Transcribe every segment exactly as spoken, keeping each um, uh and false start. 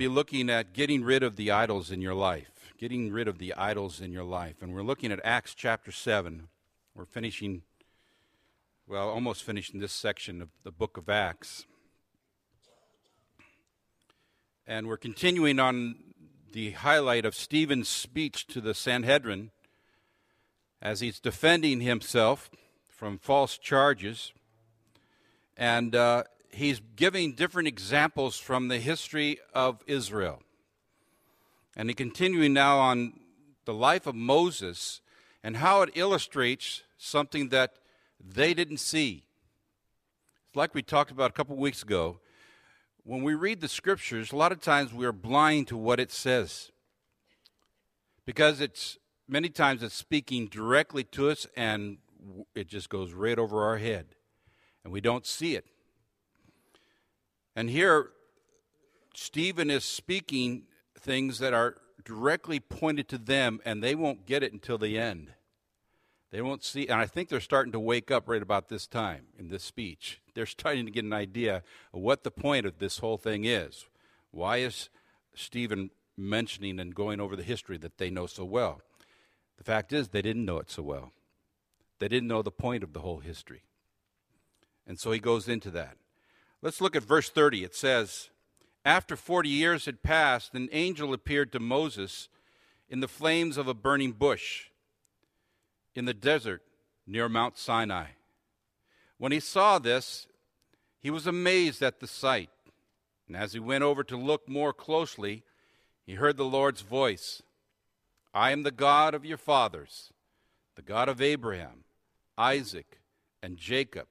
be looking at getting rid of the idols in your life, getting rid of the idols in your life. And we're looking at Acts chapter seven. We're finishing, well, almost finishing this section of the book of Acts. And we're continuing on the highlight of Stephen's speech to the Sanhedrin as he's defending himself from false charges. And uh, he's giving different examples from the history of Israel. And he's continuing now on the life of Moses and how it illustrates something that they didn't see. It's like we talked about a couple weeks ago. When we read the scriptures, a lot of times we are blind to what it says. Because it's many times it's speaking directly to us and it just goes right over our head. And we don't see it. And here, Stephen is speaking things that are directly pointed to them, and they won't get it until the end. They won't see, and I think they're starting to wake up right about this time in this speech. They're starting to get an idea of what the point of this whole thing is. Why is Stephen mentioning and going over the history that they know so well? The fact is, they didn't know it so well. They didn't know the point of the whole history. And so he goes into that. Let's look at verse thirty. It says, "After forty years had passed, an angel appeared to Moses in the flames of a burning bush in the desert near Mount Sinai. When he saw this, he was amazed at the sight. And as he went over to look more closely, he heard the Lord's voice. 'I am the God of your fathers, the God of Abraham, Isaac, and Jacob.'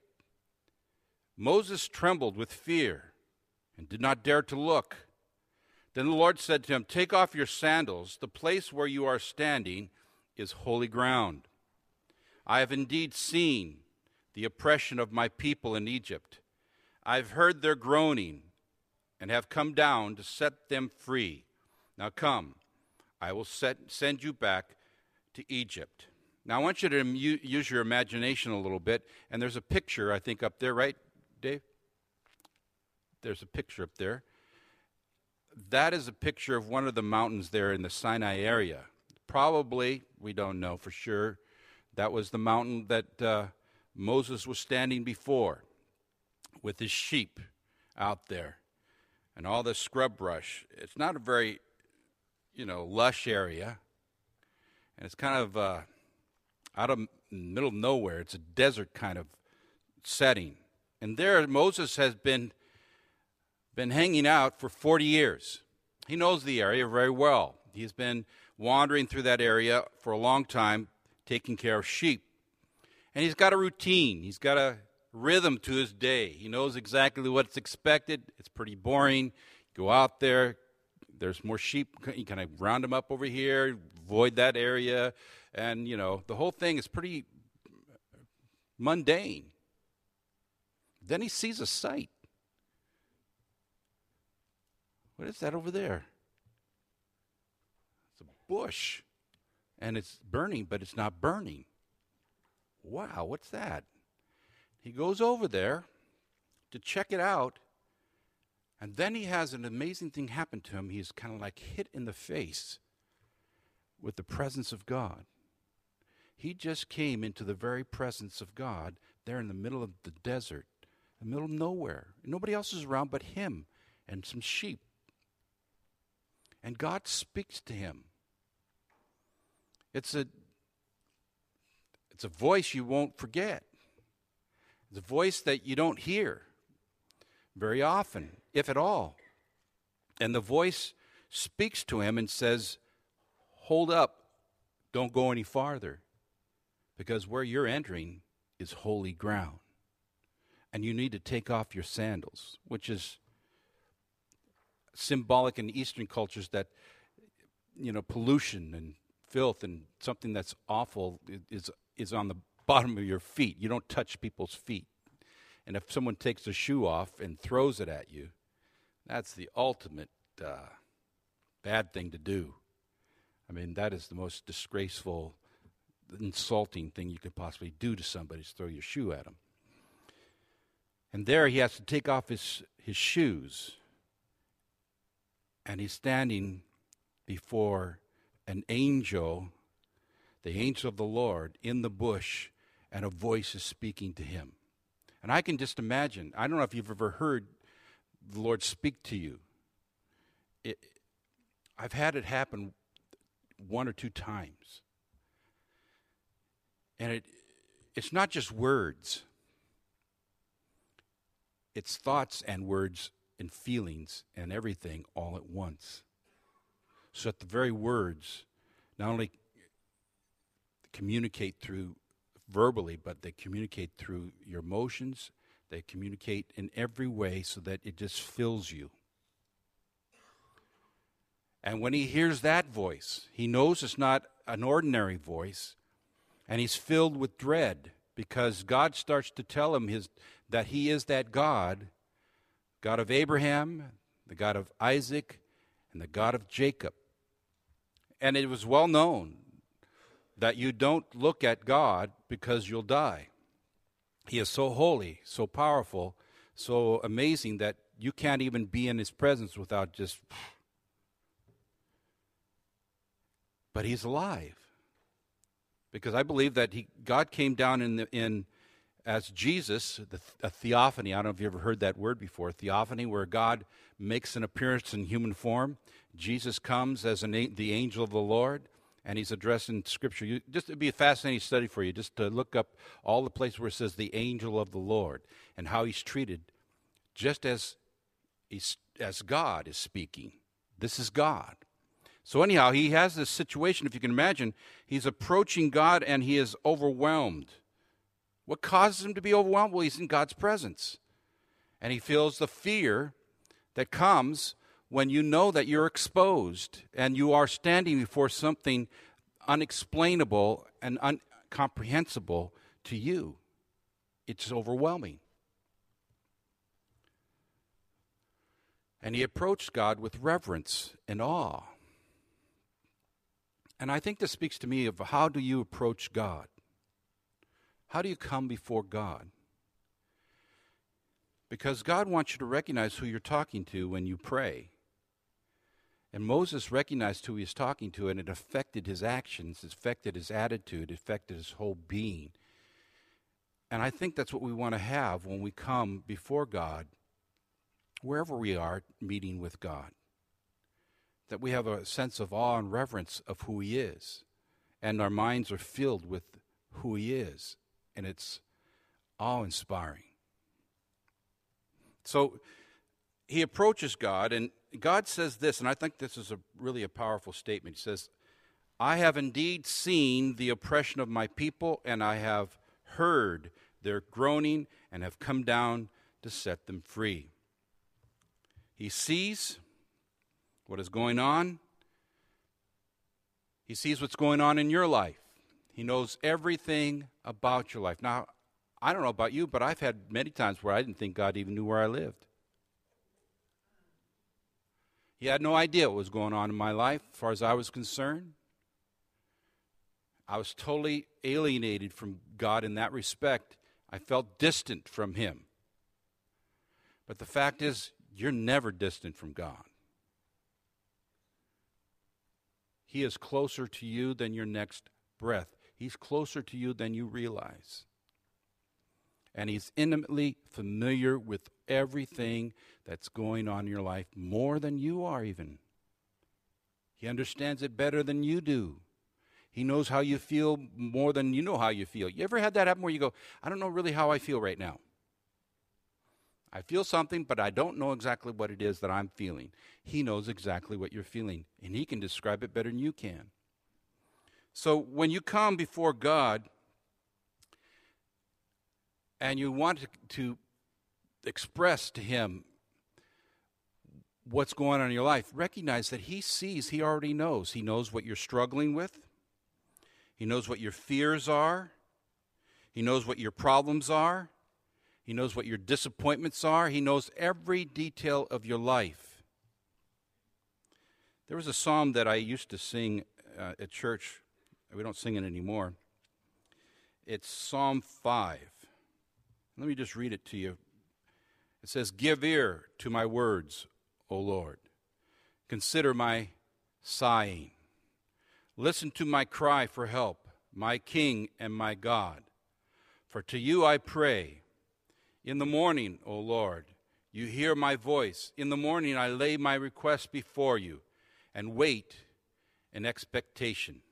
Moses trembled with fear and did not dare to look. Then the Lord said to him, 'Take off your sandals. The place where you are standing is holy ground. I have indeed seen the oppression of my people in Egypt. I have heard their groaning and have come down to set them free. Now come, I will set, send you back to Egypt.'" Now I want you to mu- use your imagination a little bit, and there's a picture, I think, up there, right, Dave? There's a picture up there. That is a picture of one of the mountains there in the Sinai area. Probably, we don't know for sure, that was the mountain that uh, Moses was standing before with his sheep out there and all this scrub brush. It's not a very, you know, lush area, and it's kind of uh, out of the middle of nowhere. It's a desert kind of setting. And there Moses has been been hanging out for forty years. He knows the area very well. He's been wandering through that area for a long time, taking care of sheep. And he's got a routine. He's got a rhythm to his day. He knows exactly what's expected. It's pretty boring. Go out there. There's more sheep. You kind of round them up over here, avoid that area. And, you know, the whole thing is pretty mundane. Then he sees a sight. What is that over there? It's a bush. And it's burning, but it's not burning. Wow, what's that? He goes over there to check it out, and then he has an amazing thing happen to him. He's kind of like hit in the face with the presence of God. He just came into the very presence of God there in the middle of the desert, in the middle of nowhere. Nobody else is around but him and some sheep. And God speaks to him. It's a, it's a voice you won't forget. It's a voice that you don't hear very often, if at all. And the voice speaks to him and says, "Hold up, don't go any farther, because where you're entering is holy ground. And you need to take off your sandals," which is symbolic in Eastern cultures that, you know, pollution and filth and something that's awful is is on the bottom of your feet. You don't touch people's feet. And if someone takes a shoe off and throws it at you, that's the ultimate uh, bad thing to do. I mean, that is the most disgraceful, insulting thing you could possibly do to somebody, is throw your shoe at them. And there he has to take off his, his shoes. and he's standing before an angel, the angel of the Lord, in the bush, and a voice is speaking to him. And I can just imagine, I don't know if you've ever heard the Lord speak to you. It, I've had it happen one or two times. And it it's not just words. It's thoughts and words and feelings and everything all at once. So that the very words not only communicate through verbally, but they communicate through your emotions. They communicate in every way so that it just fills you. And when he hears that voice, he knows it's not an ordinary voice, and he's filled with dread because God starts to tell him his, that he is that God, God of Abraham, the God of Isaac, and the God of Jacob. And it was well known that you don't look at God because you'll die. He is so holy, so powerful, so amazing that you can't even be in his presence without just... But he's alive. Because I believe that he, God came down in, the, in as Jesus, the, a theophany. I don't know if you ever heard that word before, theophany, where God makes an appearance in human form. Jesus comes as an, the angel of the Lord, and he's addressed in Scripture. You, just it'd be a fascinating study for you, just to look up all the places where it says the angel of the Lord and how he's treated, just as he's, as God is speaking. This is God. So anyhow, he has this situation, if you can imagine, he's approaching God and he is overwhelmed. What causes him to be overwhelmed? Well, he's in God's presence. And he feels the fear that comes when you know that you're exposed and you are standing before something unexplainable and incomprehensible to you. It's overwhelming. And he approached God with reverence and awe. And I think this speaks to me of how do you approach God? How do you come before God? Because God wants you to recognize who you're talking to when you pray. And Moses recognized who he was talking to, and it affected his actions, it affected his attitude, it affected his whole being. And I think that's what we want to have when we come before God, wherever we are meeting with God. That we have a sense of awe and reverence of who he is. And our minds are filled with who he is. And it's awe-inspiring. So he approaches God, and God says this, and I think this is a really a powerful statement. He says, I have indeed seen the oppression of my people, and I have heard their groaning, and have come down to set them free. He sees what is going on. He sees what's going on in your life. He knows everything about your life. Now, I don't know about you, but I've had many times where I didn't think God even knew where I lived. He had no idea what was going on in my life as far as I was concerned. I was totally alienated from God in that respect. I felt distant from him. But the fact is, you're never distant from God. He is closer to you than your next breath. He's closer to you than you realize. And he's intimately familiar with everything that's going on in your life, more than you are even. He understands it better than you do. He knows how you feel more than you know how you feel. You ever had that happen where you go, I don't know really how I feel right now? I feel something, but I don't know exactly what it is that I'm feeling. He knows exactly what you're feeling, and he can describe it better than you can. So when you come before God and you want to, to express to him what's going on in your life, recognize that he sees, he already knows. He knows what you're struggling with. He knows what your fears are. He knows what your problems are. He knows what your disappointments are. He knows every detail of your life. There was a psalm that I used to sing uh, at church. We don't sing it anymore. It's Psalm five. Let me just read it to you. It says, give ear to my words, O Lord. Consider my sighing. Listen to my cry for help, my King and my God. For to you I pray. In the morning, O Lord, you hear my voice. In the morning I lay my request before you and wait in expectation.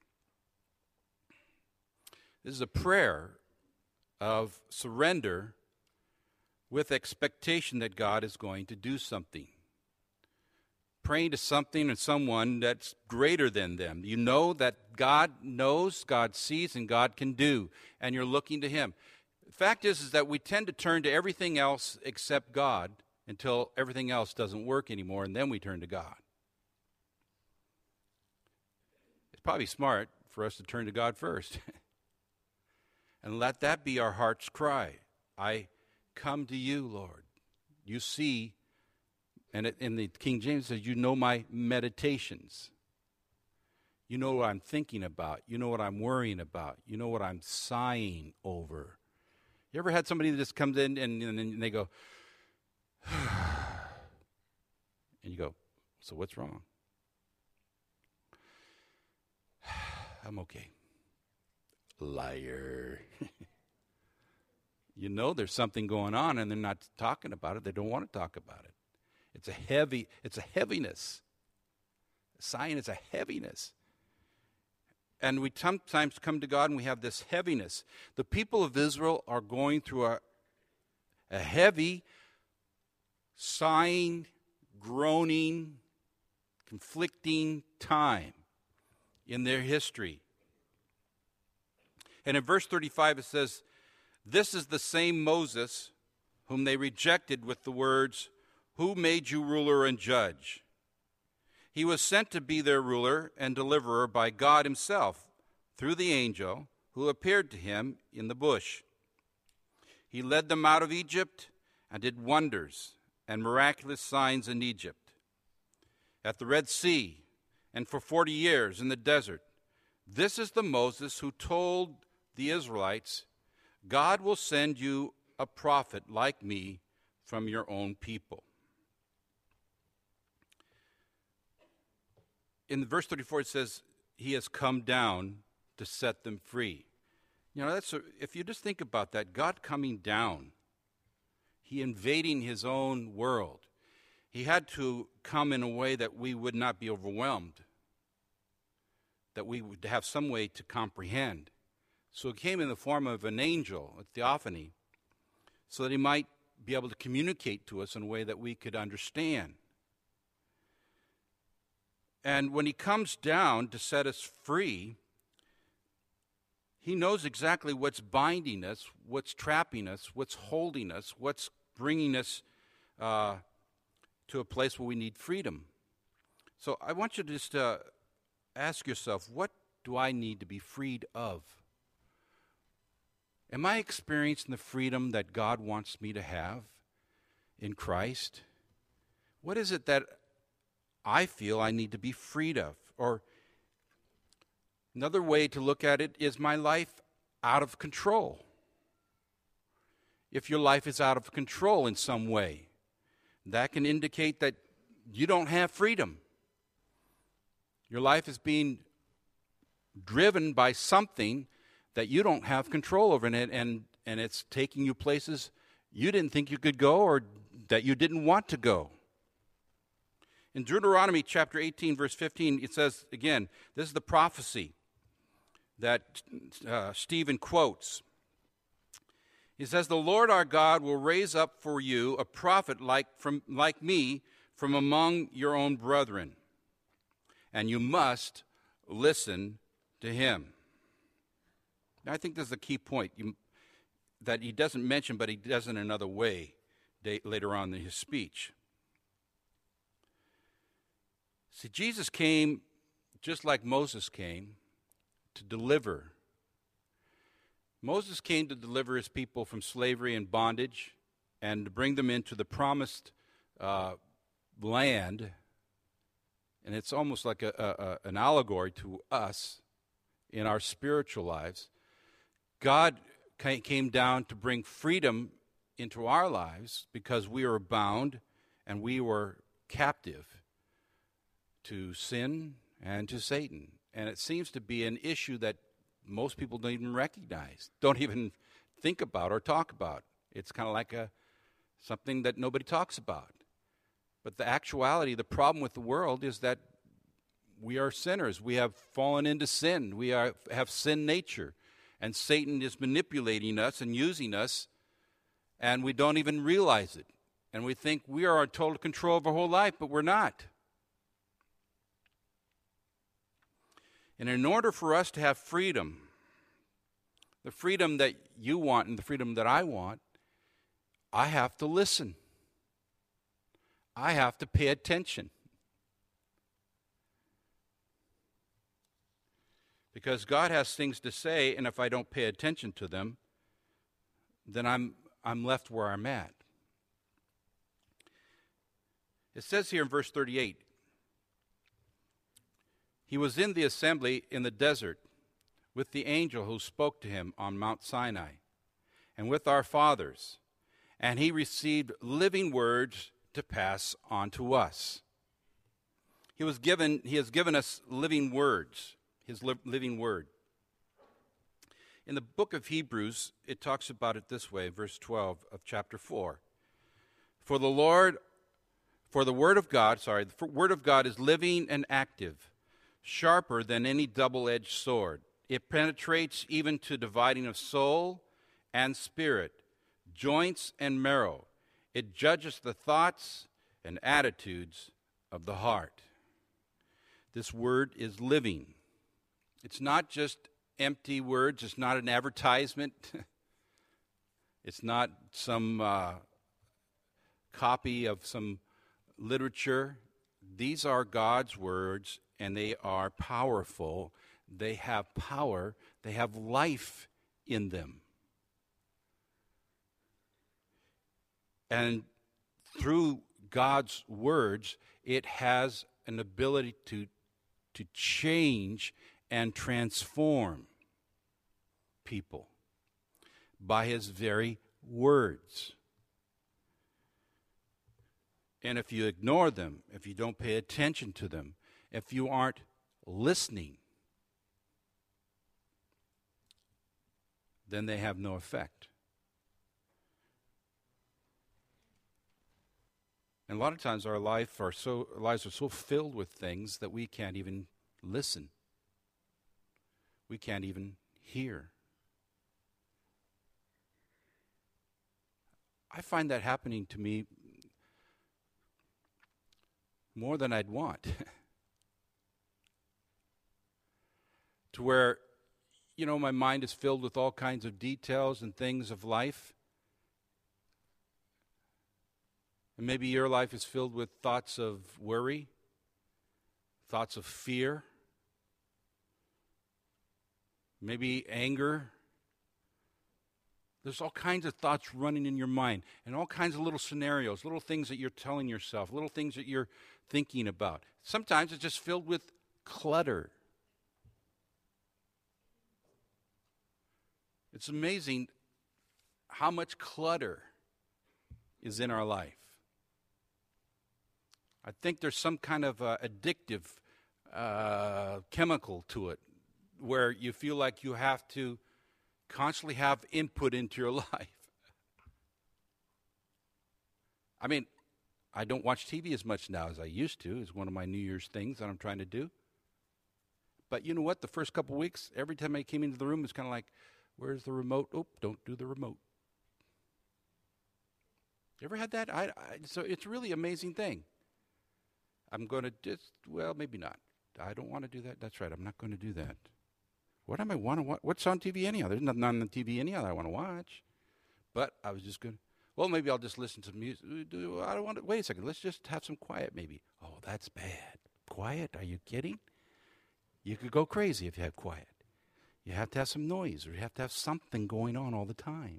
This is a prayer of surrender with expectation that God is going to do something. Praying to something or someone that's greater than them. You know that God knows, God sees, and God can do, and you're looking to Him. The fact is, is that we tend to turn to everything else except God until everything else doesn't work anymore, and then we turn to God. It's probably smart for us to turn to God first. And let that be our heart's cry. I come to you, Lord. You see, and it, in the King James says, you know my meditations. You know what I'm thinking about. You know what I'm worrying about. You know what I'm sighing over. You ever had somebody that just comes in and, and, and they go, and you go, so what's wrong? I'm okay. Liar. You know there's something going on and they're not talking about it. They don't want to talk about it. It's a heavy, it's a heaviness. Sighing is a heaviness. And we sometimes come to God and we have this heaviness. The people of Israel are going through a, a heavy, sighing, groaning, conflicting time in their history. And in verse thirty-five it says, this is the same Moses whom they rejected with the words, who made you ruler and judge? He was sent to be their ruler and deliverer by God himself through the angel who appeared to him in the bush. He led them out of Egypt and did wonders and miraculous signs in Egypt, at the Red Sea, and for forty years in the desert. This is the Moses who told the Israelites, God will send you a prophet like me from your own people. In verse thirty-four it says, he has come down to set them free. You know, that's a, if you just think about that, God coming down, he invading his own world. He had to come in a way that we would not be overwhelmed, that we would have some way to comprehend. So he came in the form of an angel, a theophany, so that he might be able to communicate to us in a way that we could understand. And when he comes down to set us free, he knows exactly what's binding us, what's trapping us, what's holding us, what's bringing us uh, to a place where we need freedom. So I want you to just uh, ask yourself, what do I need to be freed of? Am I experiencing the freedom that God wants me to have in Christ? What is it that I feel I need to be freed of? Or another way to look at it is my life out of control. If your life is out of control in some way, that can indicate that you don't have freedom. Your life is being driven by something that you don't have control over, and, and, and it's taking you places you didn't think you could go or that you didn't want to go. In Deuteronomy chapter eighteen, verse fifteen, it says, again, this is the prophecy that uh, Stephen quotes. He says, the Lord our God will raise up for you a prophet like, from, like me from among your own brethren, and you must listen to him. Now, I think this is a key point you, that he doesn't mention, but he does in another way day, later on in his speech. See, Jesus came just like Moses came to deliver. Moses came to deliver his people from slavery and bondage and to bring them into the promised uh, land. And it's almost like a, a, a, an allegory to us in our spiritual lives. God came down to bring freedom into our lives because we were bound and we were captive to sin and to Satan. And it seems to be an issue that most people don't even recognize, don't even think about or talk about. It's kind of like a something that nobody talks about. But the actuality, the problem with the world is that we are sinners. We have fallen into sin. We are, have sin nature. And Satan is manipulating us and using us, and we don't even realize it. And we think we are in total control of our whole life, but we're not. And in order for us to have freedom, the freedom that you want and the freedom that I want, I have to listen. I have to pay attention. Because God has things to say, and if I don't pay attention to them, then I'm I'm left where I'm at. It says here in verse thirty-eight, he was in the assembly in the desert with the angel who spoke to him on Mount Sinai, and with our fathers, and he received living words to pass on to us. He was given, he has given us living words, his li- living word. In the book of Hebrews, it talks about it this way, verse twelve of chapter four. For the Lord, for the word of God, sorry, the word of God is living and active, sharper than any double-edged sword. It penetrates even to dividing of soul and spirit, joints and marrow. It judges the thoughts and attitudes of the heart. This word is living. It's not just empty words. It's not an advertisement. It's not some uh, copy of some literature. These are God's words, and they are powerful. They have power. They have life in them. And through God's words, it has an ability to, to change and transform people by his very words. And if you ignore them, if you don't pay attention to them, if you aren't listening, then they have no effect. And a lot of times our life are so our lives are so filled with things that we can't even listen. We can't even hear. I find that happening to me more than I'd want. To where, you know, my mind is filled with all kinds of details and things of life. And maybe your life is filled with thoughts of worry, thoughts of fear, maybe anger. There's all kinds of thoughts running in your mind, and all kinds of little scenarios, little things that you're telling yourself, little things that you're thinking about. Sometimes it's just filled with clutter. It's amazing how much clutter is in our life. I think there's some kind of uh, addictive uh, chemical to it where you feel like you have to constantly have input into your life. I mean, I don't watch T V as much now as I used to. It's one of my New Year's things that I'm trying to do. But you know what? The first couple weeks, every time I came into the room, it's kind of like, where's the remote? Oh, don't do the remote. You ever had that? I, I, so it's a really amazing thing. I'm going to just, well, maybe not. I don't want to do that. That's right. I'm not going to do that. What am I want to watch? What's on T V anyhow? There's nothing on the T V anyhow that I want to watch. But I was just going to, well, maybe I'll just listen to music. I don't want to, wait a second. Let's just have some quiet maybe. Oh, that's bad. Quiet? Are you kidding? You could go crazy if you have quiet. You have to have some noise, or you have to have something going on all the time.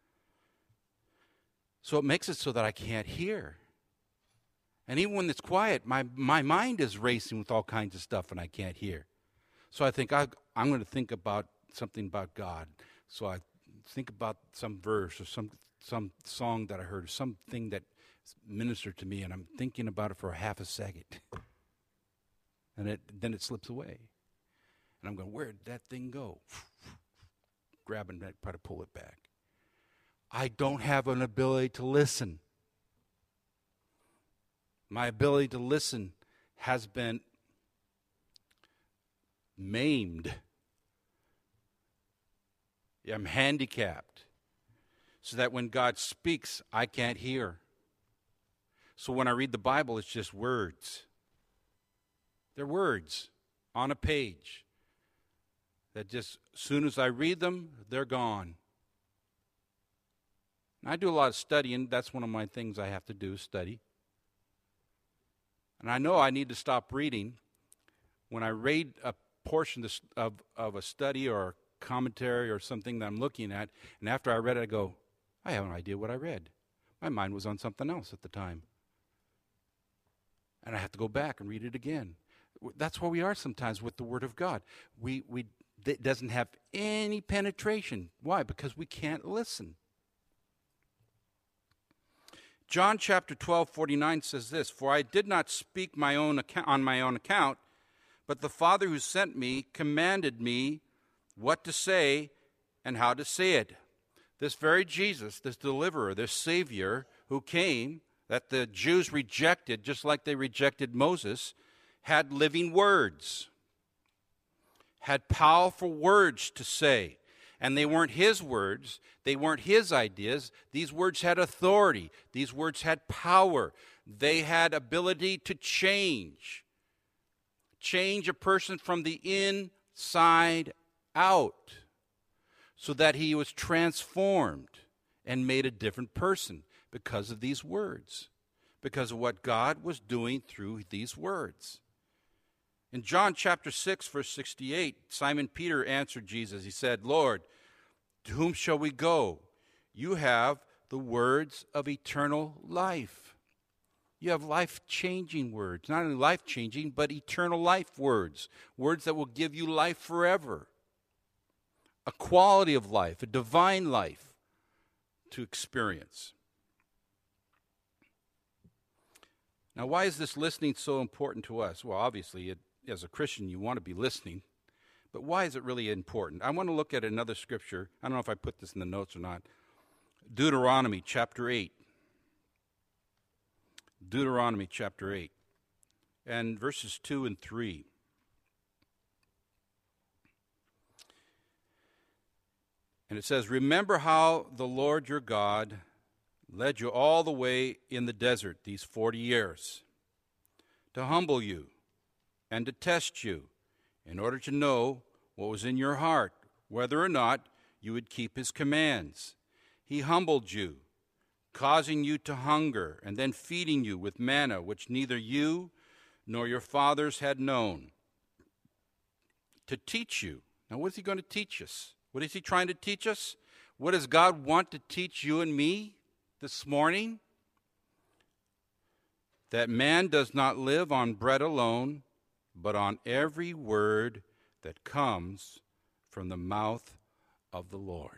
So it makes it so that I can't hear. And even when it's quiet, my, my mind is racing with all kinds of stuff and I can't hear. So I think I, I'm going to think about something about God. So I think about some verse or some some song that I heard, or something that ministered to me, and I'm thinking about it for a half a second. And it, then it slips away. And I'm going, where did that thing go? Grabbing that, try to pull it back. I don't have an ability to listen. My ability to listen has been maimed. I'm handicapped. So that when God speaks, I can't hear. So when I read the Bible, it's just words. They're words on a page that just, as soon as I read them, they're gone. And I do a lot of studying. That's one of my things I have to do, study. And I know I need to stop reading. When I read a portion of, of a study or a commentary or something that I'm looking at, and after I read it, I go, I have an idea what I read. My mind was on something else at the time. And I have to go back and read it again. That's where we are sometimes with the Word of God. We, we, it doesn't have any penetration. Why? Because we can't listen. John chapter twelve, forty-nine says this, For I did not speak my own account, on my own account, but the Father who sent me commanded me what to say and how to say it. This very Jesus, this deliverer, this Savior who came, that the Jews rejected, just like they rejected Moses, had living words, had powerful words to say. And they weren't his words. They weren't his ideas. These words had authority. These words had power. They had ability to change. Change a person from the inside out so that he was transformed and made a different person because of these words, because of what God was doing through these words. In John chapter six, verse sixty-eight, Simon Peter answered Jesus. He said, Lord, to whom shall we go? You have the words of eternal life. You have life-changing words. Not only life-changing, but eternal life words. Words that will give you life forever. A quality of life, a divine life to experience. Now, why is this listening so important to us? Well, obviously, it, as a Christian, you want to be listening. But why is it really important? I want to look at another scripture. I don't know if I put this in the notes or not. Deuteronomy chapter eight. Deuteronomy chapter eight. And verses two and three. And it says, Remember how the Lord your God led you all the way in the desert these forty years, to humble you and to test you, in order to know what was in your heart, whether or not you would keep his commands. He humbled you, causing you to hunger, and then feeding you with manna, which neither you nor your fathers had known, to teach you. Now, what is he going to teach us? What is he trying to teach us? What does God want to teach you and me this morning? That man does not live on bread alone, but on every word that comes from the mouth of the Lord.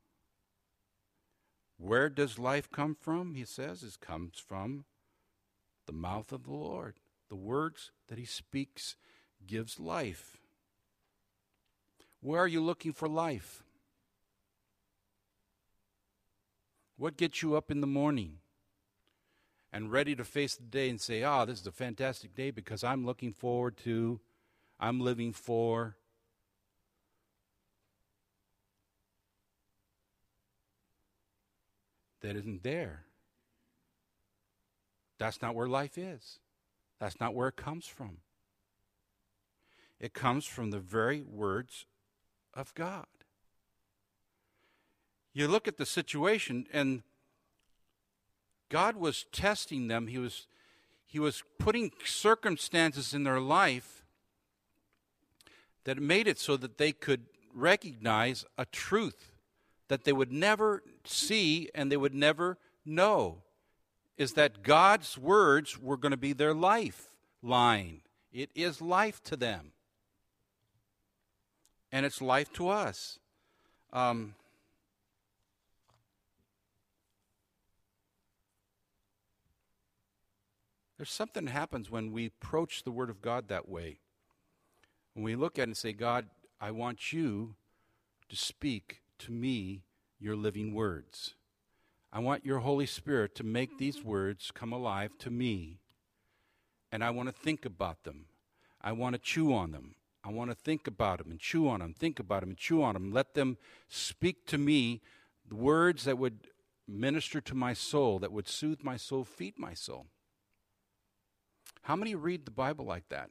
Where does life come from? He says it comes from the mouth of the Lord. The words that he speaks gives life. Where are you looking for life? What gets you up in the morning and ready to face the day and say, ah, oh, this is a fantastic day because I'm looking forward to, I'm living for. That isn't there. That's not where life is. That's not where it comes from. It comes from the very words of God. You look at the situation, and God was testing them. He was, he was putting circumstances in their life that made it so that they could recognize a truth that they would never see and they would never know, is that God's words were going to be their lifeline. It is life to them. And it's life to us. Um, there's something that happens when we approach the Word of God that way. when we look at it and say, God, I want you to speak to me your living words. I want your Holy Spirit to make these words come alive to me. And I want to think about them. I want to chew on them. I want to think about them and chew on them, think about them and chew on them. Let them speak to me the words that would minister to my soul, that would soothe my soul, feed my soul. How many read the Bible like that?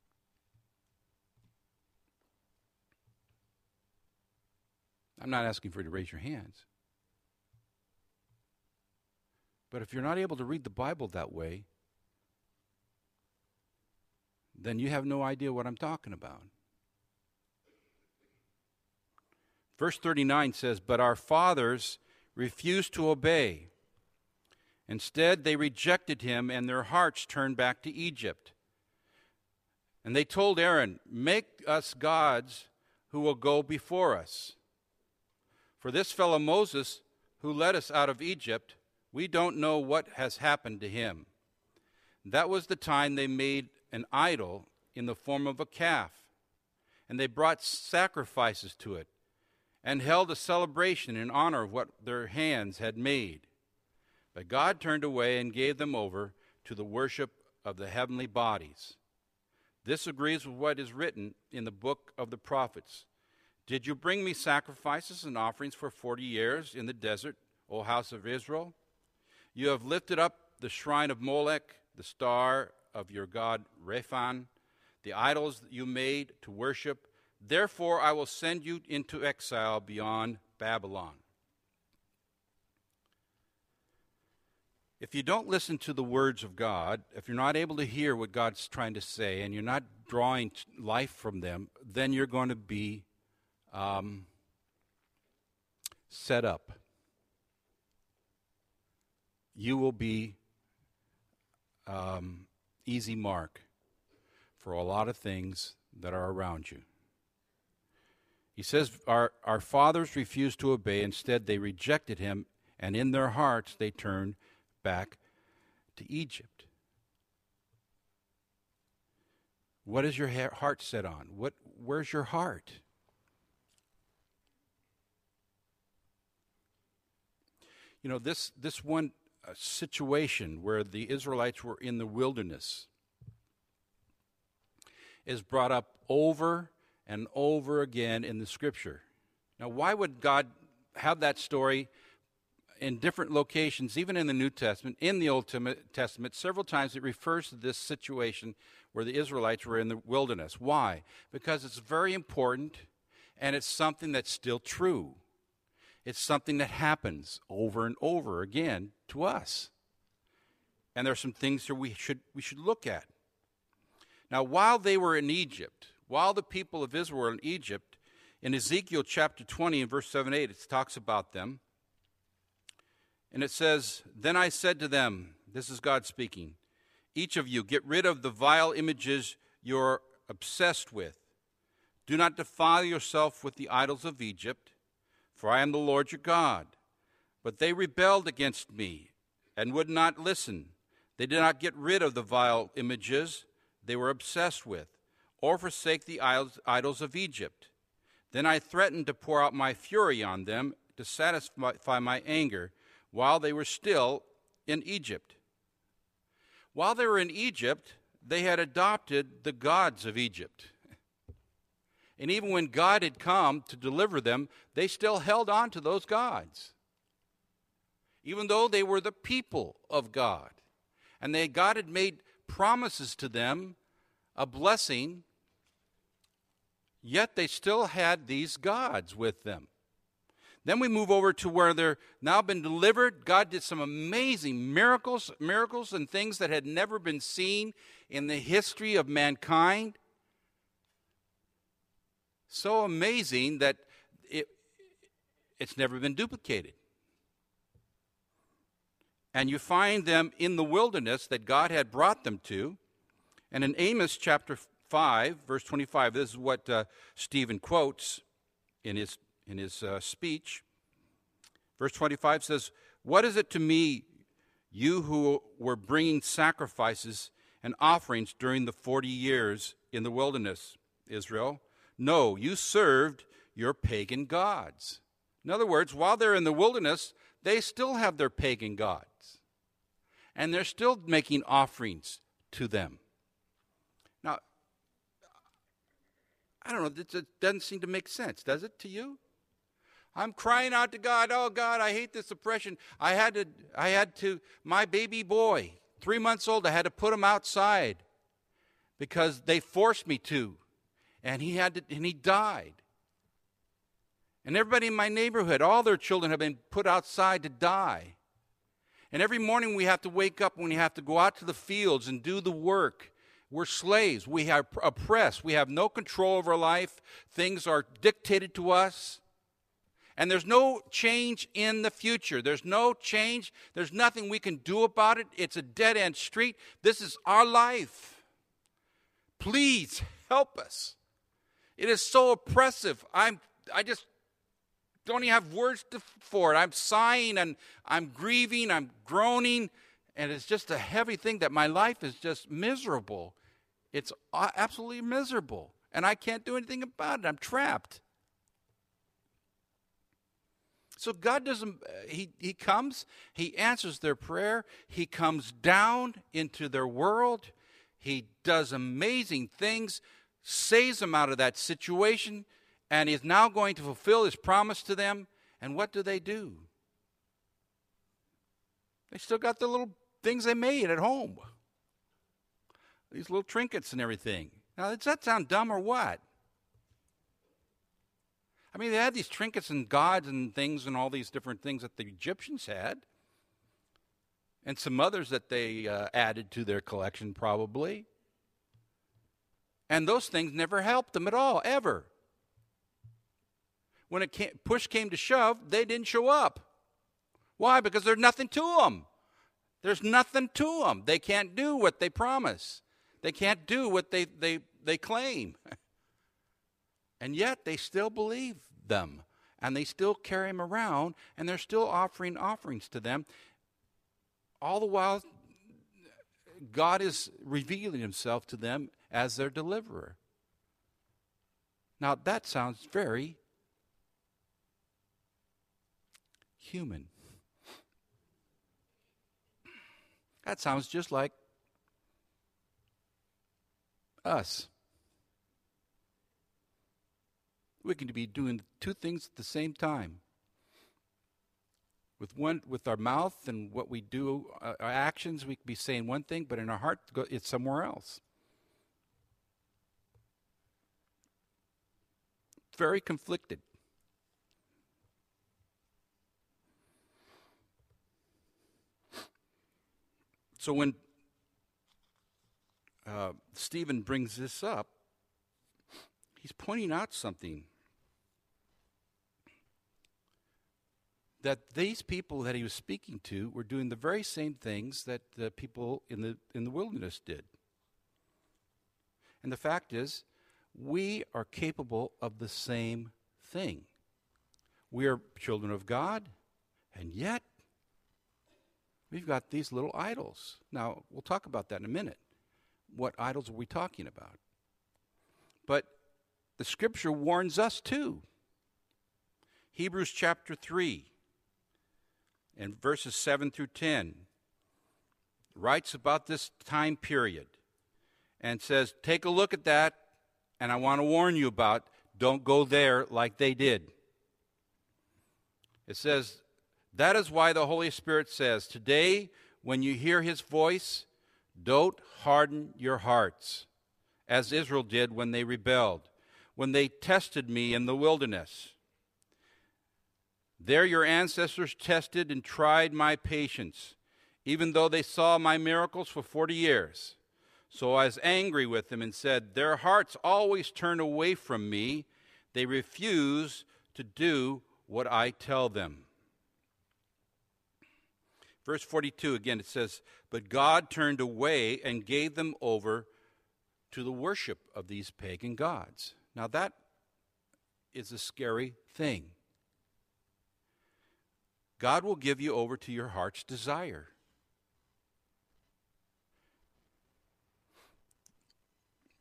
I'm not asking for you to raise your hands. But if you're not able to read the Bible that way, then you have no idea what I'm talking about. Verse thirty-nine says, "But our fathers refused to obey. Instead, they rejected him, and their hearts turned back to Egypt. And they told Aaron, 'Make us gods who will go before us. For this fellow Moses, who led us out of Egypt, we don't know what has happened to him.' That was the time they made an idol in the form of a calf, and they brought sacrifices to it, and held a celebration in honor of what their hands had made. But God turned away and gave them over to the worship of the heavenly bodies. This agrees with what is written in the book of the prophets. Did you bring me sacrifices and offerings for forty years in the desert, O house of Israel? You have lifted up the shrine of Molech, the star of your god Rephan, the idols that you made to worship. Therefore I will send you into exile beyond Babylon." If you don't listen to the words of God, if you're not able to hear what God's trying to say, and you're not drawing life from them, then you're going to be um, set up. You will be um, easy mark for a lot of things that are around you. He says, our, our fathers refused to obey. Instead, they rejected him, and in their hearts they turned back to Egypt. What is your heart set on? What? Where's your heart? You know, this, this one uh, situation where the Israelites were in the wilderness is brought up over and over again in the Scripture. Now, why would God have that story in different locations, even in the New Testament, in the Old Testament? Several times it refers to this situation where the Israelites were in the wilderness. Why? Because it's very important, and it's something that's still true. It's something that happens over and over again to us. And there are some things that we should we should look at. Now, while they were in Egypt, while the people of Israel were in Egypt, in Ezekiel chapter twenty and verse seven eight, it talks about them. And it says, "Then I said to them," this is God speaking, "Each of you get rid of the vile images you're obsessed with. Do not defile yourself with the idols of Egypt, for I am the Lord your God. But they rebelled against me and would not listen. They did not get rid of the vile images they were obsessed with, or forsake the idols of Egypt. Then I threatened to pour out my fury on them to satisfy my anger while they were still in Egypt." While they were in Egypt, they had adopted the gods of Egypt. And even when God had come to deliver them, they still held on to those gods, even though they were the people of God. And they, God had made promises to them, a blessing, yet they still had these gods with them. Then we move over to where they're now been delivered. God did some amazing miracles, miracles and things that had never been seen in the history of mankind. So amazing that it, it's never been duplicated. And you find them in the wilderness that God had brought them to. And in Amos chapter five, verse twenty-five, this is what uh, Stephen quotes in his in his uh, speech. Verse twenty-five says, "What is it to me, you who were bringing sacrifices and offerings during the forty years in the wilderness?" Israel. No, you served your pagan gods. In other words, while they're in the wilderness, they still have their pagan gods. And they're still making offerings to them. Now, I don't know, it doesn't seem to make sense, does it to you? I'm crying out to God, oh God, I hate this oppression. I had to, I had to, my baby boy, three months old, I had to put him outside because they forced me to. And he had to, and he died. And everybody in my neighborhood, all their children have been put outside to die. And every morning we have to wake up when we have to go out to the fields and do the work. We're slaves. We are oppressed. We have no control over life. Things are dictated to us. And there's no change in the future. There's no change. There's nothing we can do about it. It's a dead-end street. This is our life. Please help us. It is so oppressive. I'm, I just don't even have words to, for it. I'm sighing and I'm grieving, I'm groaning, and it's just a heavy thing that my life is just miserable. It's absolutely miserable, and I can't do anything about it. I'm trapped. So God doesn't, he, he comes, he answers their prayer, he comes down into their world, he does amazing things, saves them out of that situation, and he's now going to fulfill his promise to them. And what do they do? They still got the little things they made at home. These little trinkets and everything. Now, does that sound dumb or what? I mean, they had these trinkets and gods and things and all these different things that the Egyptians had. And some others that they uh, added to their collection probably. And those things never helped them at all, ever. When it came, push came to shove, they didn't show up. Why? Because there's nothing to them. There's nothing to them. They can't do what they promise. They can't do what they, they, they claim. And yet they still believe them. And they still carry them around. And they're still offering offerings to them. All the while, God is revealing himself to them as their deliverer. Now that sounds very human. That sounds just like us. We can be doing two things at the same time. With one, with our mouth and what we do, uh, our actions, we can be saying one thing, but in our heart, it's somewhere else. Very conflicted. So when uh, Stephen brings this up, he's pointing out something. That these people that he was speaking to were doing the very same things that the people in the in the wilderness did. And the fact is, we are capable of the same thing. We are children of God, and yet we've got these little idols. Now, we'll talk about that in a minute. What idols are we talking about? But the Scripture warns us too. Hebrews chapter three. And verses seven through ten writes about this time period and says, take a look at that, and I want to warn you about, don't go there like they did. It says, that is why the Holy Spirit says, today when you hear his voice, don't harden your hearts, as Israel did when they rebelled, when they tested me in the wilderness. There your ancestors tested and tried my patience, even though they saw my miracles for forty years. So I was angry with them and said, their hearts always turn away from me. They refuse to do what I tell them. Verse forty-two, again, it says, but God turned away and gave them over to the worship of these pagan gods. Now that is a scary thing. God will give you over to your heart's desire.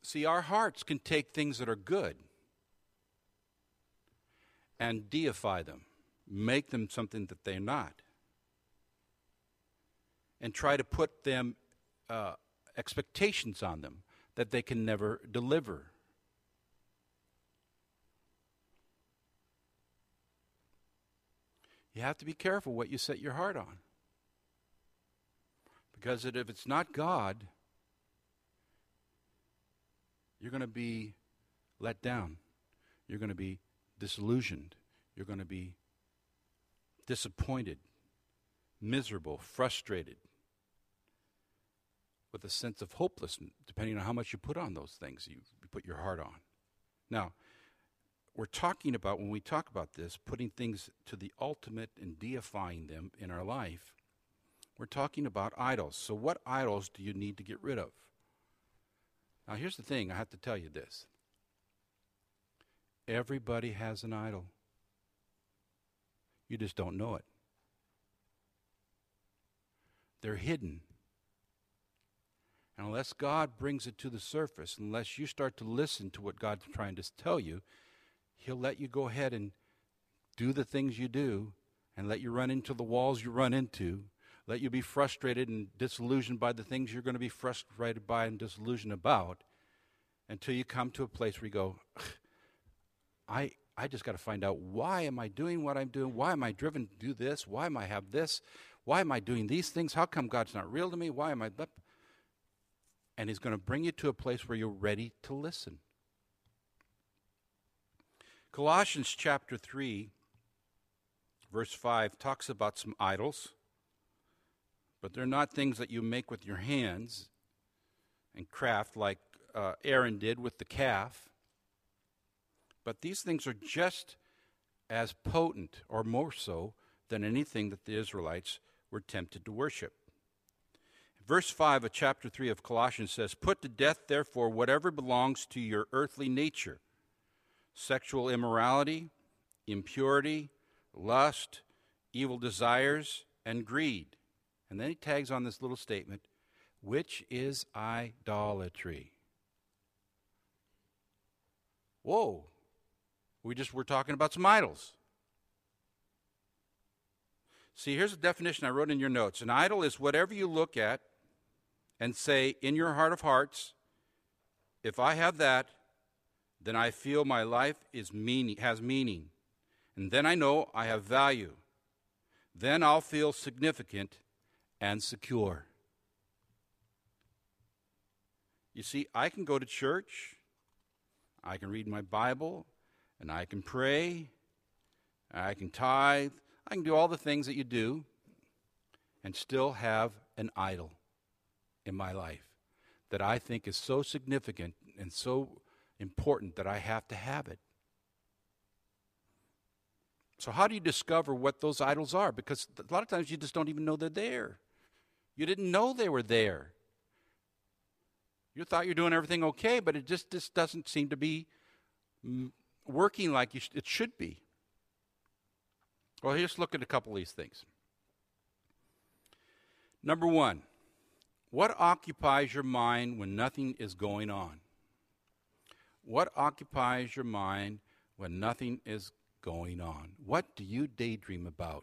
See, our hearts can take things that are good and deify them, make them something that they're not, and try to put them uh, expectations on them that they can never deliver. You have to be careful what you set your heart on. Because it, if it's not God, you're going to be let down. You're going to be disillusioned. You're going to be disappointed, miserable, frustrated, with a sense of hopelessness, depending on how much you put on those things you, you put your heart on. Now, we're talking about, when we talk about this, putting things to the ultimate and deifying them in our life, we're talking about idols. So what idols do you need to get rid of? Now, here's the thing. I have to tell you this. Everybody has an idol. You just don't know it. They're hidden. And unless God brings it to the surface, unless you start to listen to what God's trying to tell you, He'll let you go ahead and do the things you do and let you run into the walls you run into, let you be frustrated and disillusioned by the things you're going to be frustrated by and disillusioned about, until you come to a place where you go, I I just got to find out, why am I doing what I'm doing? Why am I driven to do this? Why am I have this? Why am I doing these things? How come God's not real to me? Why am I... And He's going to bring you to a place where you're ready to listen. Colossians chapter three, verse five, talks about some idols, but they're not things that you make with your hands and craft like uh, Aaron did with the calf. But these things are just as potent, or more so, than anything that the Israelites were tempted to worship. Verse five of chapter three of Colossians says, "Put to death, therefore, whatever belongs to your earthly nature, sexual immorality, impurity, lust, evil desires, and greed." And then he tags on this little statement, "which is idolatry." Whoa. We just were talking about some idols. See, here's a definition I wrote in your notes. An idol is whatever you look at and say in your heart of hearts, if I have that, then I feel my life is meaning, has meaning. And then I know I have value. Then I'll feel significant and secure. You see, I can go to church, I can read my Bible, and I can pray, I can tithe, I can do all the things that you do, and still have an idol in my life that I think is so significant and so important that I have to have it. So how do you discover what those idols are? Because a lot of times you just don't even know they're there. You didn't know they were there. You thought you're doing everything okay, but it just, just doesn't seem to be working like you sh- it should be. Well, let's look at a couple of these things. Number one, what occupies your mind when nothing is going on? What occupies your mind when nothing is going on? What do you daydream about?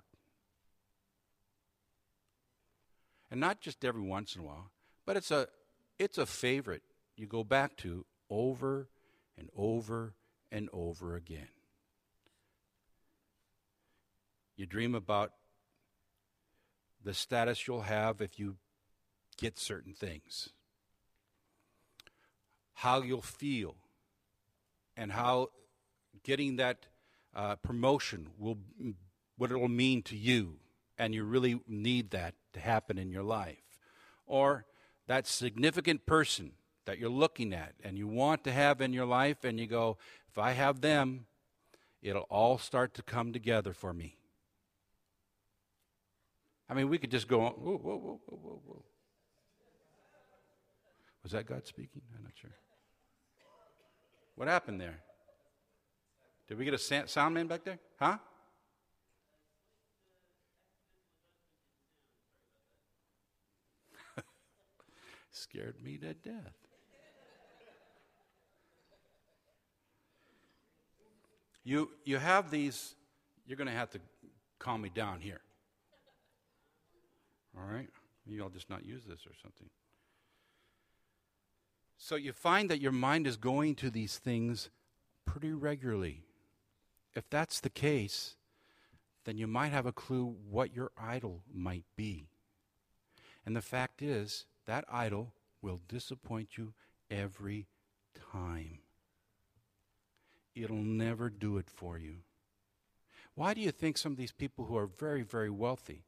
And not just every once in a while, but it's a it's a favorite you go back to over and over and over again. You dream about the status you'll have if you get certain things, how you'll feel, and how getting that uh, promotion will, what it will mean to you, and you really need that to happen in your life. Or that significant person that you're looking at and you want to have in your life, and you go, if I have them, it'll all start to come together for me. I mean, we could just go on, whoa, whoa, whoa, whoa, whoa, whoa. Was that God speaking? I'm not sure. What happened there? Did we get a sound man back there? Huh? Scared me to death. You, you have these, you're going to have to calm me down here. All right? Maybe I'll just not use this or something. So you find that your mind is going to these things pretty regularly. If that's the case, then you might have a clue what your idol might be. And the fact is, that idol will disappoint you every time. It'll never do it for you. Why do you think some of these people who are very, very wealthy,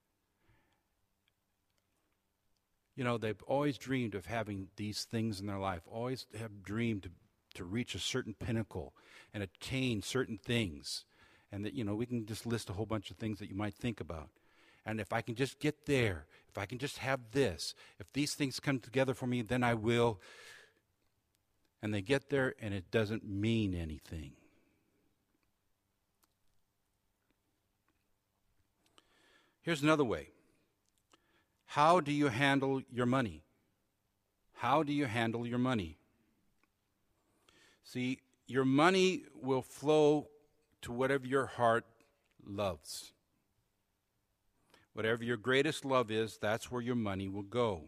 you know, they've always dreamed of having these things in their life, always have dreamed to, to reach a certain pinnacle and attain certain things. And that, you know, we can just list a whole bunch of things that you might think about. And if I can just get there, if I can just have this, if these things come together for me, then I will. And they get there and it doesn't mean anything. Here's another way. How do you handle your money? How do you handle your money? See, your money will flow to whatever your heart loves. Whatever your greatest love is, that's where your money will go.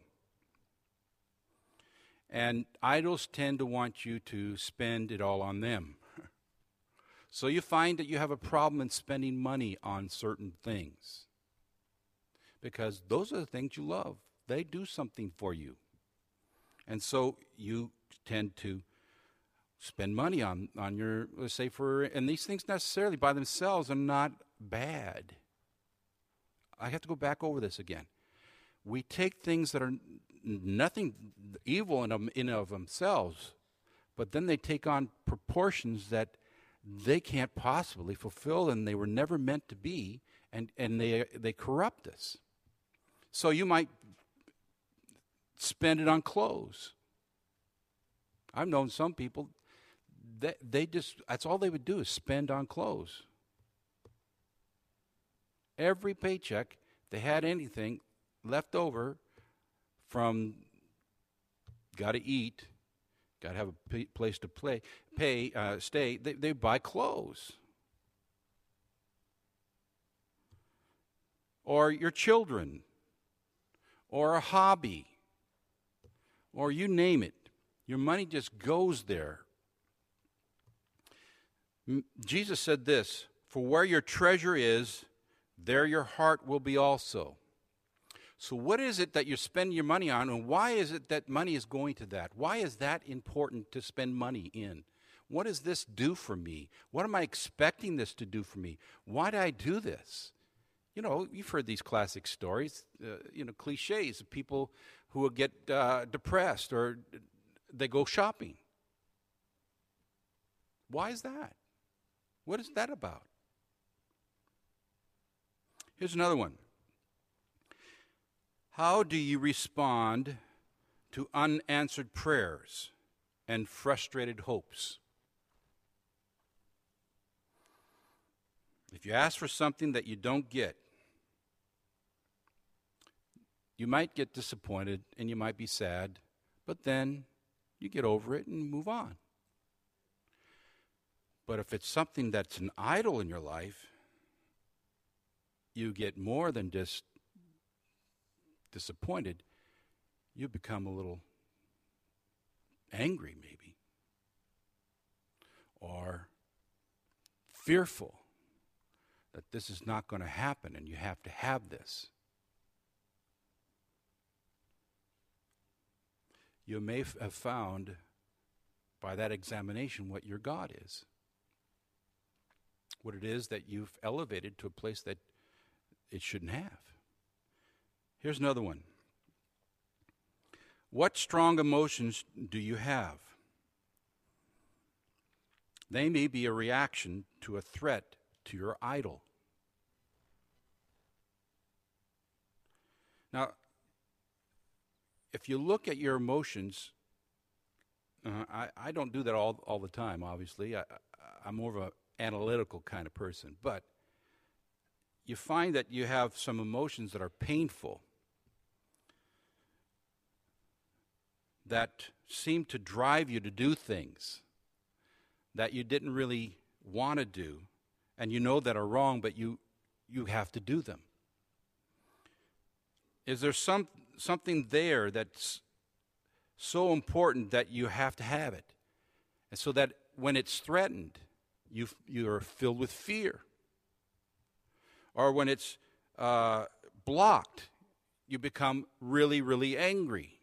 And idols tend to want you to spend it all on them. So you find that you have a problem in spending money on certain things. Because those are the things you love. They do something for you. And so you tend to spend money on, on your, let's say for, and these things necessarily by themselves are not bad. I have to go back over this again. We take things that are nothing evil in, them, in of themselves, but then they take on proportions that they can't possibly fulfill and they were never meant to be, and, and they they corrupt us. So you might spend it on clothes. I've known some people, they, they just, that's all they would do is spend on clothes. Every paycheck, if they had anything left over from got to eat, got to have a p- place to play, pay, uh, stay, they, they buy clothes. Or your children. Or a hobby, or you name it. Your money just goes there. M- Jesus said this, "For where your treasure is, there your heart will be also." So what is it that you spend your money on, and why is it that money is going to that? Why is that important to spend money in? What does this do for me? What am I expecting this to do for me? Why do I do this? You know, you've heard these classic stories, uh, you know, cliches of people who will get uh, depressed or they go shopping. Why is that? What is that about? Here's another one. How do you respond to unanswered prayers and frustrated hopes? If you ask for something that you don't get, you might get disappointed and you might be sad, but then you get over it and move on. But if it's something that's an idol in your life, you get more than just disappointed. You become a little angry, maybe, or fearful that this is not going to happen and you have to have this. You may f- have found by that examination what your God is. What it is that you've elevated to a place that it shouldn't have. Here's another one. What strong emotions do you have? They may be a reaction to a threat to your idol. Now, if you look at your emotions, uh, I, I don't do that all, all the time, obviously. I, I'm more of an analytical kind of person. But you find that you have some emotions that are painful, that seem to drive you to do things that you didn't really want to do, and you know that are wrong, but you you have to do them? Is there some something there that's so important that you have to have it, and so that when it's threatened, you you are filled with fear, or when it's uh, blocked, you become really, really angry?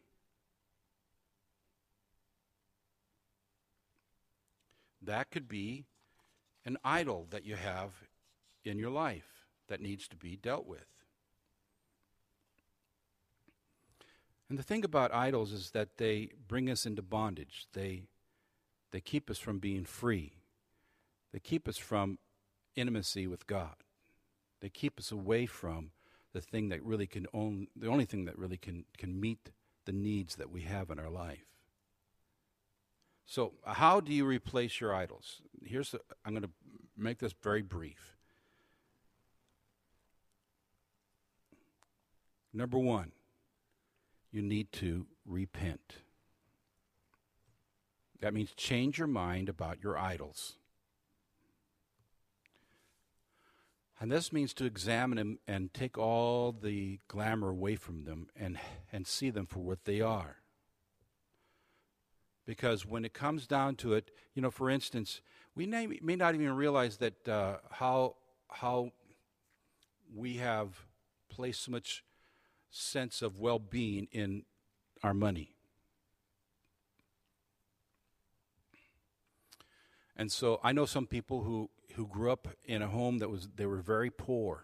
That could be an idol that you have in your life that needs to be dealt with. And the thing about idols is that they bring us into bondage. They, they keep us from being free. They keep us from intimacy with God. They keep us away from the thing that really can own, the only thing that really can, can meet the needs that we have in our life. So how do you replace your idols? Here's the, I'm going to make this very brief. Number one, you need to repent. That means change your mind about your idols. And this means to examine them and take all the glamour away from them and, and see them for what they are. Because when it comes down to it, you know, for instance, we may, may not even realize that uh, how how we have placed so much sense of well-being in our money. And so I know some people who, who grew up in a home that was, they were very poor.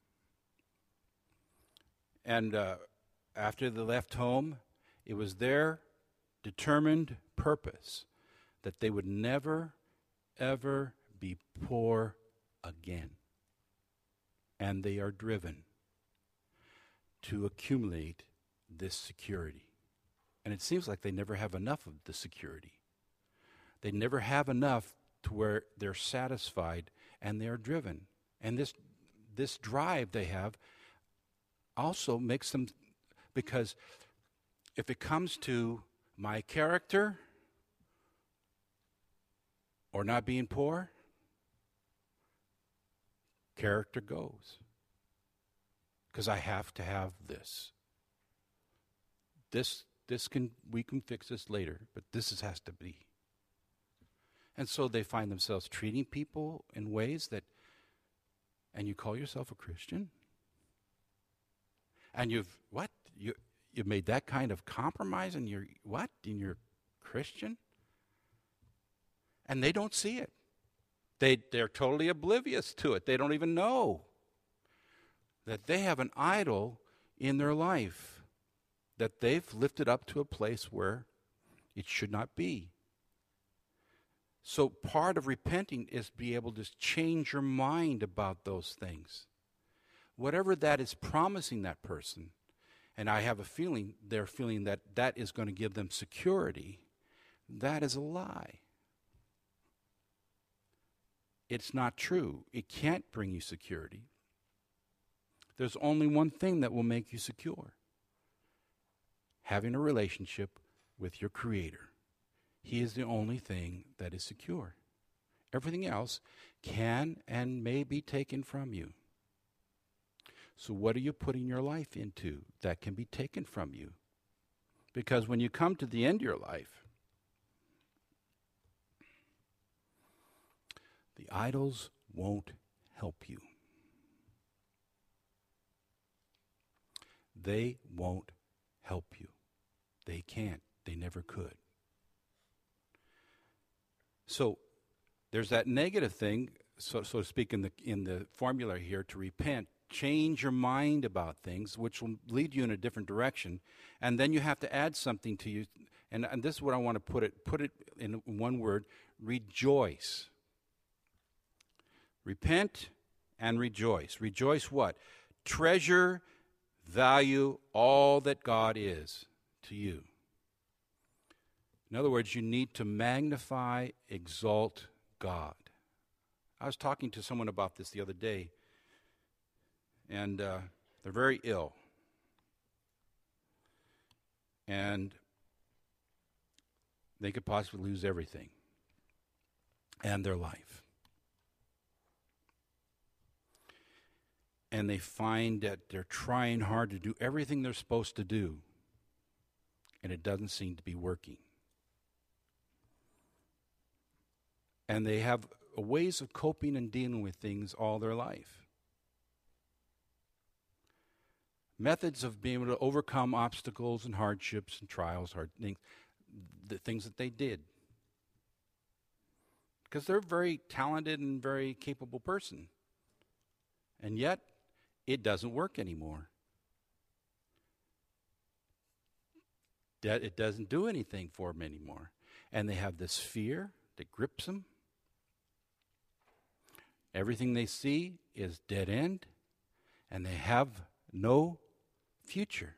And uh, after they left home, it was their determined purpose that they would never, ever be poor again. And they are driven to accumulate this security. And it seems like they never have enough of the security. They never have enough to where they're satisfied and they're driven. And this this drive they have also makes them, because if it comes to my character or not being poor, character goes. Because I have to have this. This this can we can fix this later, but this is, has to be. And so they find themselves treating people in ways that, and you call yourself a Christian? And you've, what? You, you've made that kind of compromise and you're, what? And you're Christian? And they don't see it. They, they're totally oblivious to it. They don't even know that they have an idol in their life that they've lifted up to a place where it should not be. So part of repenting is be able to change your mind about those things. Whatever that is promising that person, and I have a feeling they're feeling that that is going to give them security, that is a lie. It's not true. It can't bring you security. There's only one thing that will make you secure: having a relationship with your Creator. He is the only thing that is secure. Everything else can and may be taken from you. So what are you putting your life into that can be taken from you? Because when you come to the end of your life, the idols won't help you. They won't help you. They can't. They never could. So there's that negative thing, so, so to speak, in the in the formula here, to repent. Change your mind about things, which will lead you in a different direction. And then you have to add something to you. And, and this is what I want to put it, put it in one word: rejoice. Repent and rejoice. Rejoice what? Treasure, value all that God is to you. In other words, you need to magnify, exalt God. I was talking to someone about this the other day, and uh, they're very ill. And they could possibly lose everything and their life. and they find that they're trying hard to do everything they're supposed to do, and it doesn't seem to be working. And they have ways of coping and dealing with things all their life. Methods of being able to overcome obstacles and hardships and trials, hard things, the things that they did. Because they're a very talented and very capable person. And yet, it doesn't work anymore. That it doesn't do anything for them anymore. And they have this fear that grips them. Everything they see is dead end, and they have no future.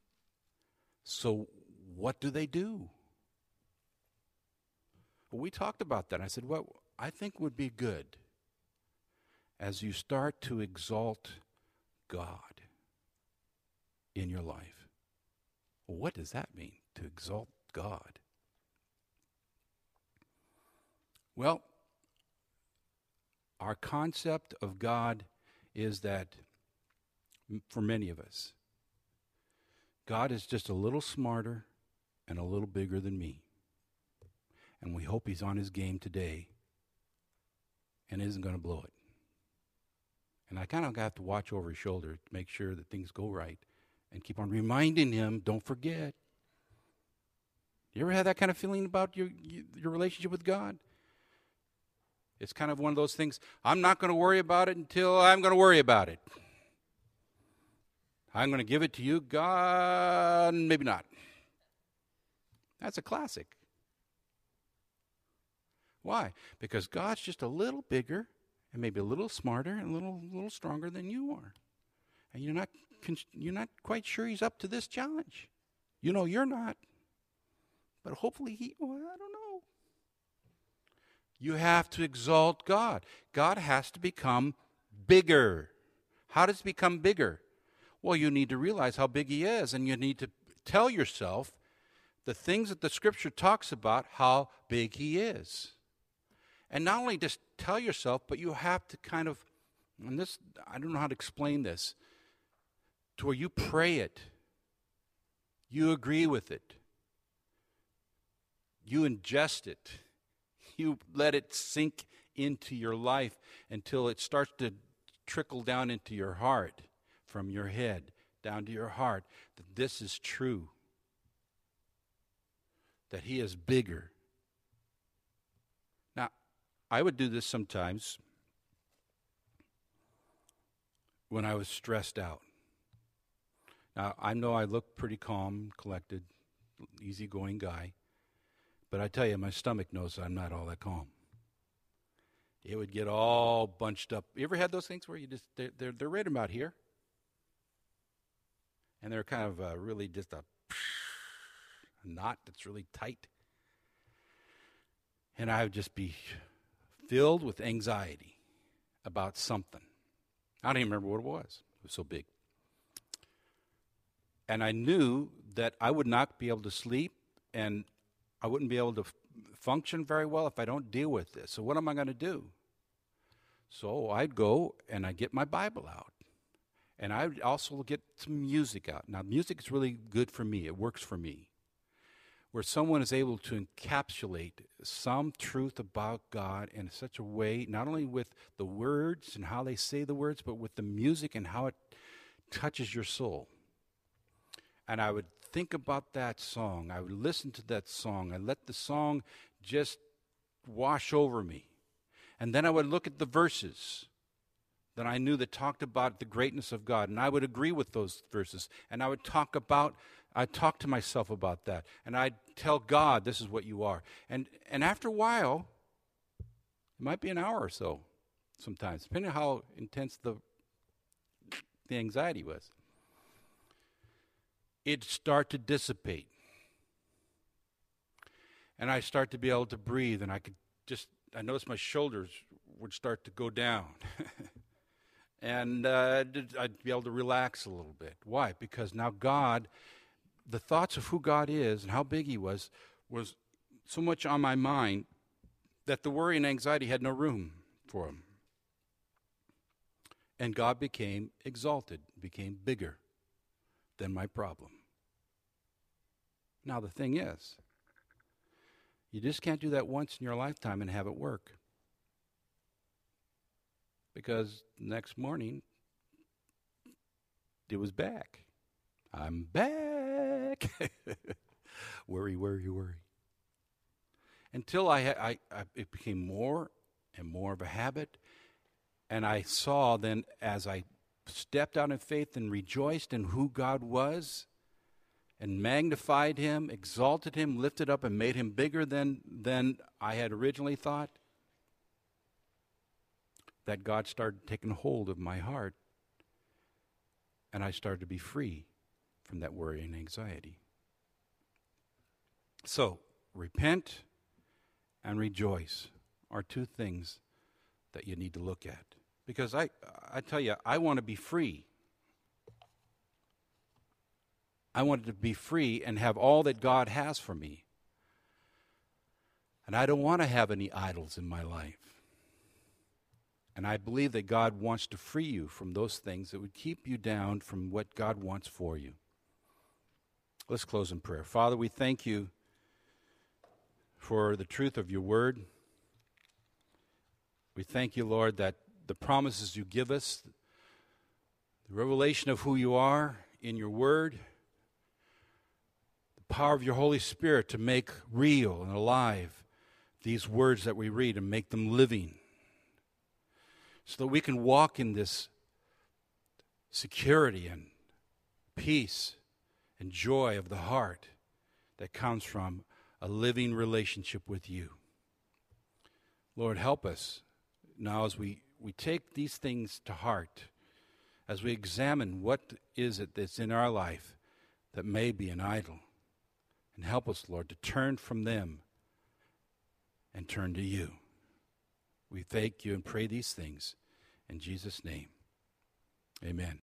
So what do they do? Well, we talked about that. I said, what I think would be good as you start to exalt God in your life. Well, what does that mean, to exalt God? Well, our concept of God is that, for many of us, God is just a little smarter and a little bigger than me. And we hope he's on his game today and isn't going to blow it. And I kind of have to watch over his shoulder to make sure that things go right and keep on reminding him, don't forget. You ever had that kind of feeling about your your relationship with God? It's kind of one of those things, I'm not going to worry about it until I'm going to worry about it. I'm going to give it to you, God, maybe not. That's a classic. Why? Because God's just a little bigger and maybe a little smarter and a little little stronger than you are. And you're not you're not quite sure he's up to this challenge. You know you're not. But hopefully he, well, I don't know. You have to exalt God. God has to become bigger. How does he become bigger? Well, you need to realize how big he is, and you need to tell yourself the things that the Scripture talks about, how big he is. And not only just tell yourself, but you have to kind of, and this, I don't know how to explain this, to where you pray it. You agree with it. You ingest it. You let it sink into your life until it starts to trickle down into your heart, from your head down to your heart, that this is true, that he is bigger. Now, I would do this sometimes when I was stressed out. Now, I know I look pretty calm, collected, easygoing guy. But I tell you, my stomach knows I'm not all that calm. It would get all bunched up. You ever had those things where you just, they're, they're, they're right about here? And they're kind of uh, really just a, a knot that's really tight. And I would just be filled with anxiety about something. I don't even remember what it was. It was so big. And I knew that I would not be able to sleep, and I wouldn't be able to f- function very well if I don't deal with this. So what am I going to do? So I'd go and I'd get my Bible out. And I'd also get some music out. Now, music is really good for me. It works for me. Where someone is able to encapsulate some truth about God in such a way, not only with the words and how they say the words, but with the music and how it touches your soul. And I would think about that song. I would listen to that song. I let the song just wash over me. And then I would look at the verses that I knew that talked about the greatness of God. And I would agree with those verses. And I would talk about, I'd talk to myself about that. And I'd tell God, this is what you are. And and after a while, it might be an hour or so sometimes, depending on how intense the, the anxiety was. It'd start to dissipate. And I start to be able to breathe, and I could just, I noticed my shoulders would start to go down. and uh, I'd be able to relax a little bit. Why? Because now God, the thoughts of who God is and how big he was, was so much on my mind that the worry and anxiety had no room for him. And God became exalted, became bigger than my problem. Now the thing is, you just can't do that once in your lifetime and have it work. Because next morning, it was back. I'm back. Worry, worry, worry. Until I, I, I, it became more and more of a habit. And I saw then, as I stepped out in faith and rejoiced in who God was, and magnified him, exalted him, lifted up, and made him bigger than, than I had originally thought, that God started taking hold of my heart, and I started to be free from that worry and anxiety. So, repent and rejoice are two things that you need to look at. Because I, I tell you, I want to be free. I want to be free and have all that God has for me. And I don't want to have any idols in my life. And I believe that God wants to free you from those things that would keep you down from what God wants for you. Let's close in prayer. Father, we thank you for the truth of your word. We thank you, Lord, that the promises you give us, the revelation of who you are in your word, the power of your Holy Spirit to make real and alive these words that we read and make them living, so that we can walk in this security and peace and joy of the heart that comes from a living relationship with you. Lord, help us now as we, we take these things to heart, as we examine what is it that's in our life that may be an idol. And help us, Lord, to turn from them and turn to you. We thank you and pray these things in Jesus' name. Amen.